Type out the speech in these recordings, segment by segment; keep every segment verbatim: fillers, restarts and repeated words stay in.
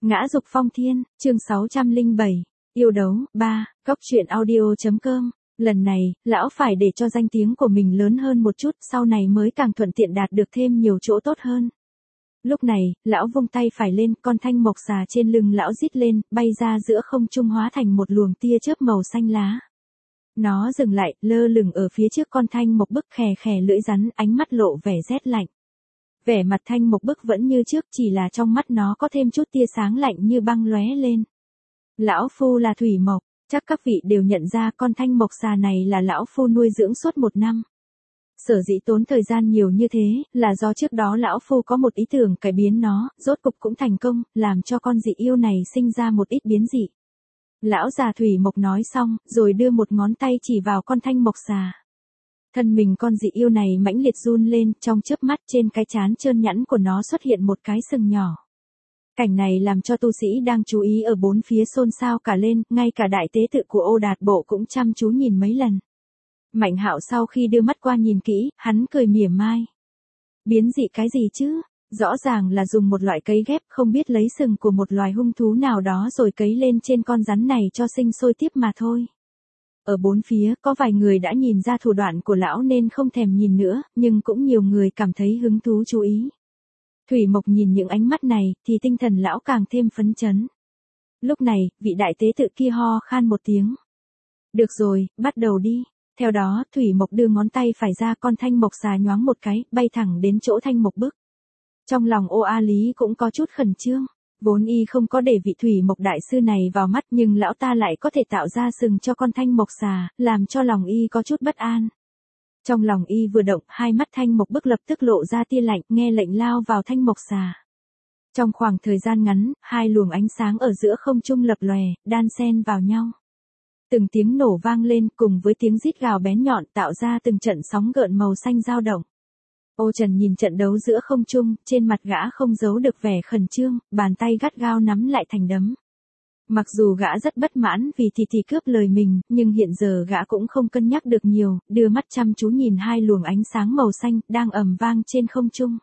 Ngã dục phong thiên, chương sáu trăm lẻ bảy, yêu đấu, ba, góc truyện audio.com. Lần này, lão phải để cho danh tiếng của mình lớn hơn một chút, sau này mới càng thuận tiện đạt được thêm nhiều chỗ tốt hơn. Lúc này, lão vung tay phải lên, con thanh mộc xà trên lưng lão rít lên, bay ra giữa không trung hóa thành một luồng tia chớp màu xanh lá. Nó dừng lại, lơ lửng ở phía trước con thanh mộc bức, khè khè lưỡi rắn, ánh mắt lộ vẻ rét lạnh. Vẻ mặt thanh mộc bức vẫn như trước, chỉ là trong mắt nó có thêm chút tia sáng lạnh như băng lóe lên. Lão phu là Thủy Mộc, chắc các vị đều nhận ra con thanh mộc xà này là lão phu nuôi dưỡng suốt một năm. Sở dĩ tốn thời gian nhiều như thế, là do trước đó lão phu có một ý tưởng cải biến nó, rốt cục cũng thành công, làm cho con dị yêu này sinh ra một ít biến dị. Lão già Thủy Mộc nói xong, rồi đưa một ngón tay chỉ vào con thanh mộc xà. Thân mình con dị yêu này mãnh liệt run lên, trong chớp mắt trên cái trán trơn nhẵn của nó xuất hiện một cái sừng nhỏ. Cảnh này làm cho tu sĩ đang chú ý ở bốn phía xôn xao cả lên, ngay cả đại tế tự của Ô Đạt Bộ cũng chăm chú nhìn mấy lần. Mạnh Hạo sau khi đưa mắt qua nhìn kỹ, hắn cười mỉa mai. Biến dị cái gì chứ? Rõ ràng là dùng một loại cấy ghép, không biết lấy sừng của một loài hung thú nào đó rồi cấy lên trên con rắn này cho sinh sôi tiếp mà thôi. Ở bốn phía, có vài người đã nhìn ra thủ đoạn của lão nên không thèm nhìn nữa, nhưng cũng nhiều người cảm thấy hứng thú chú ý. Thủy Mộc nhìn những ánh mắt này, thì tinh thần lão càng thêm phấn chấn. Lúc này, vị đại tế tự kia ho khan một tiếng. Được rồi, bắt đầu đi. Theo đó, Thủy Mộc đưa ngón tay phải ra, con thanh mộc xà nhoáng một cái, bay thẳng đến chỗ thanh mộc bức. Trong lòng Ô A Lý cũng có chút khẩn trương. Vốn y không có để vị Thủy Mộc đại sư này vào mắt, nhưng lão ta lại có thể tạo ra sừng cho con thanh mộc xà, làm cho lòng y có chút bất an. Trong lòng y vừa động, hai mắt thanh mộc bức lập tức lộ ra tia lạnh, nghe lệnh lao vào thanh mộc xà. Trong khoảng thời gian ngắn, hai luồng ánh sáng ở giữa không trung lập lòe, đan xen vào nhau. Từng tiếng nổ vang lên, cùng với tiếng rít gào bén nhọn tạo ra từng trận sóng gợn màu xanh dao động. Ô Trần nhìn trận đấu giữa không trung, trên mặt gã không giấu được vẻ khẩn trương, bàn tay gắt gao nắm lại thành đấm. Mặc dù gã rất bất mãn vì thì thì cướp lời mình, nhưng hiện giờ gã cũng không cân nhắc được nhiều, đưa mắt chăm chú nhìn hai luồng ánh sáng màu xanh, đang ầm vang trên không trung.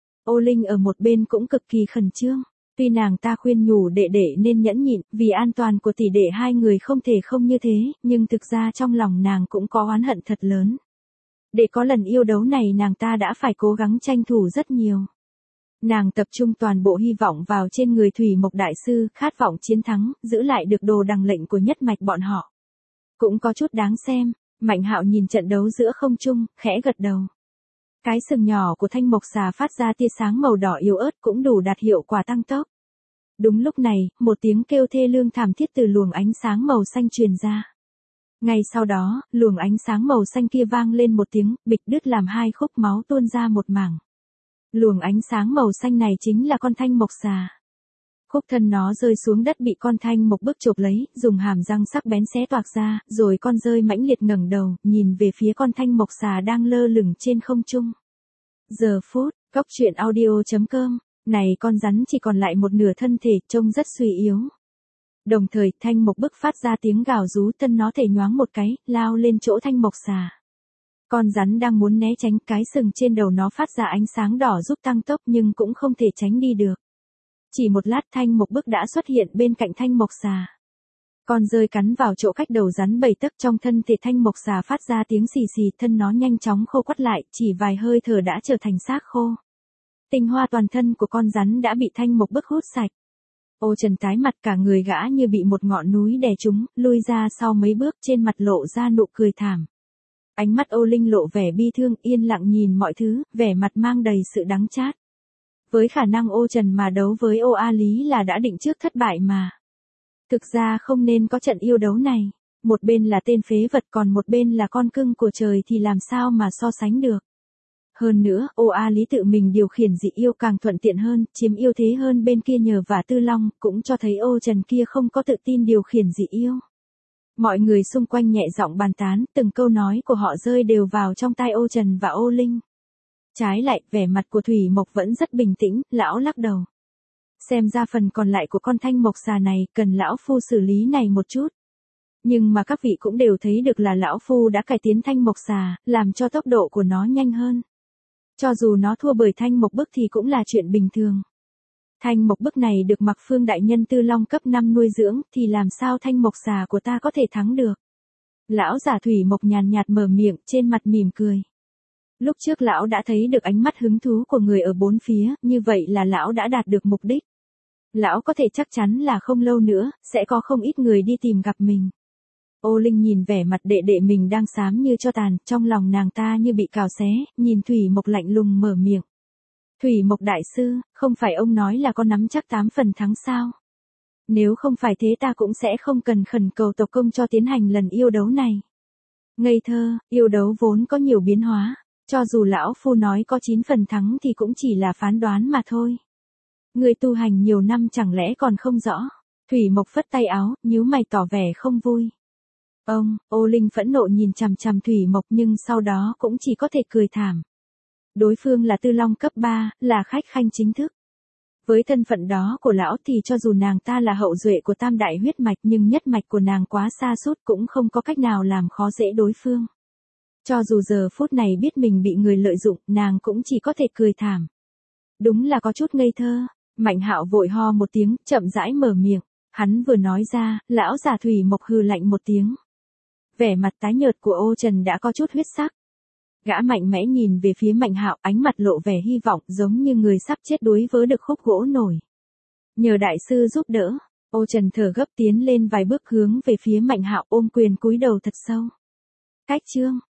Ô Linh ở một bên cũng cực kỳ khẩn trương. Tuy nàng ta khuyên nhủ đệ đệ nên nhẫn nhịn, vì an toàn của tỷ đệ hai người không thể không như thế, nhưng thực ra trong lòng nàng cũng có oán hận thật lớn. Để có lần yêu đấu này nàng ta đã phải cố gắng tranh thủ rất nhiều. Nàng tập trung toàn bộ hy vọng vào trên người Thủy Mộc đại sư, khát vọng chiến thắng, giữ lại được đồ đằng lệnh của nhất mạch bọn họ. Cũng có chút đáng xem. Mạnh Hạo nhìn trận đấu giữa không trung, khẽ gật đầu. Cái sừng nhỏ của thanh mộc xà phát ra tia sáng màu đỏ yếu ớt cũng đủ đạt hiệu quả tăng tốc. Đúng lúc này, một tiếng kêu thê lương thảm thiết từ luồng ánh sáng màu xanh truyền ra. Ngay sau đó, luồng ánh sáng màu xanh kia vang lên một tiếng, bịch đứt làm hai khúc, máu tuôn ra một mảng. Luồng ánh sáng màu xanh này chính là con thanh mộc xà. Khúc thân nó rơi xuống đất bị con thanh mộc bức chộp lấy, dùng hàm răng sắc bén xé toạc ra, rồi con rơi mãnh liệt ngẩng đầu, nhìn về phía con thanh mộc xà đang lơ lửng trên không trung. Giờ phút, góc truyện audio.com, này con rắn chỉ còn lại một nửa thân thể, trông rất suy yếu. Đồng thời, thanh mộc bức phát ra tiếng gào rú, thân nó thể nhoáng một cái, lao lên chỗ thanh mộc xà. Con rắn đang muốn né tránh, cái sừng trên đầu nó phát ra ánh sáng đỏ giúp tăng tốc nhưng cũng không thể tránh đi được. Chỉ một lát thanh mộc bức đã xuất hiện bên cạnh thanh mộc xà. Con rơi cắn vào chỗ cách đầu rắn bảy tấc, trong thân thể thanh mộc xà phát ra tiếng xì xì, thân nó nhanh chóng khô quắt lại, chỉ vài hơi thở đã trở thành xác khô. Tinh hoa toàn thân của con rắn đã bị thanh mộc bức hút sạch. Ô Trần tái mặt, cả người gã như bị một ngọn núi đè trúng, lui ra sau mấy bước, trên mặt lộ ra nụ cười thảm. Ánh mắt Ô Linh lộ vẻ bi thương, yên lặng nhìn mọi thứ, vẻ mặt mang đầy sự đắng chát. Với khả năng Ô Trần mà đấu với Ô A Lý là đã định trước thất bại mà. Thực ra không nên có trận yêu đấu này. Một bên là tên phế vật, còn một bên là con cưng của trời thì làm sao mà so sánh được. Hơn nữa, Ô A Lý tự mình điều khiển dị yêu càng thuận tiện hơn, chiếm ưu thế hơn bên kia nhờ vả Tư Long, cũng cho thấy Ô Trần kia không có tự tin điều khiển dị yêu. Mọi người xung quanh nhẹ giọng bàn tán, từng câu nói của họ rơi đều vào trong tai Ô Trần và Ô Linh. Trái lại, vẻ mặt của Thủy Mộc vẫn rất bình tĩnh, lão lắc đầu. Xem ra phần còn lại của con thanh mộc xà này, cần lão phu xử lý này một chút. Nhưng mà các vị cũng đều thấy được là lão phu đã cải tiến thanh mộc xà, làm cho tốc độ của nó nhanh hơn. Cho dù nó thua bởi thanh mộc bức thì cũng là chuyện bình thường. Thanh mộc bức này được Mặc Phương đại nhân Tư Long cấp năm nuôi dưỡng, thì làm sao thanh mộc xà của ta có thể thắng được. Lão giả thủy mộc nhàn nhạt mở miệng, trên mặt mỉm cười. Lúc trước lão đã thấy được ánh mắt hứng thú của người ở bốn phía, như vậy là lão đã đạt được mục đích. Lão có thể chắc chắn là không lâu nữa, sẽ có không ít người đi tìm gặp mình. Ô Linh nhìn vẻ mặt đệ đệ mình đang xám như cho tàn, trong lòng nàng ta như bị cào xé, nhìn Thủy Mộc lạnh lùng mở miệng. Thủy Mộc đại sư, không phải ông nói là có nắm chắc tám phần thắng sao? Nếu không phải thế ta cũng sẽ không cần khẩn cầu tộc công cho tiến hành lần yêu đấu này. Ngây thơ, yêu đấu vốn có nhiều biến hóa, cho dù lão phu nói có chín phần thắng thì cũng chỉ là phán đoán mà thôi. Người tu hành nhiều năm chẳng lẽ còn không rõ? Thủy Mộc phất tay áo, nhíu mày tỏ vẻ không vui. Ông, Ô Linh phẫn nộ nhìn chằm chằm Thủy Mộc nhưng sau đó cũng chỉ có thể cười thảm. Đối phương là Tư Long cấp ba, là khách khanh chính thức. Với thân phận đó của lão thì cho dù nàng ta là hậu duệ của tam đại huyết mạch nhưng nhất mạch của nàng quá xa sút cũng không có cách nào làm khó dễ đối phương. Cho dù giờ phút này biết mình bị người lợi dụng, nàng cũng chỉ có thể cười thảm. Đúng là có chút ngây thơ. Mạnh Hạo vội ho một tiếng, chậm rãi mở miệng. Hắn vừa nói ra, lão già Thủy Mộc hừ lạnh một tiếng. Vẻ mặt tái nhợt của Ô Trần đã có chút huyết sắc. Gã mạnh mẽ nhìn về phía Mạnh Hạo, ánh mặt lộ vẻ hy vọng giống như người sắp chết đuối với được khúc gỗ nổi. Nhờ đại sư giúp đỡ, Ô Trần thở gấp tiến lên vài bước hướng về phía Mạnh Hạo ôm quyền cúi đầu thật sâu. Cách chương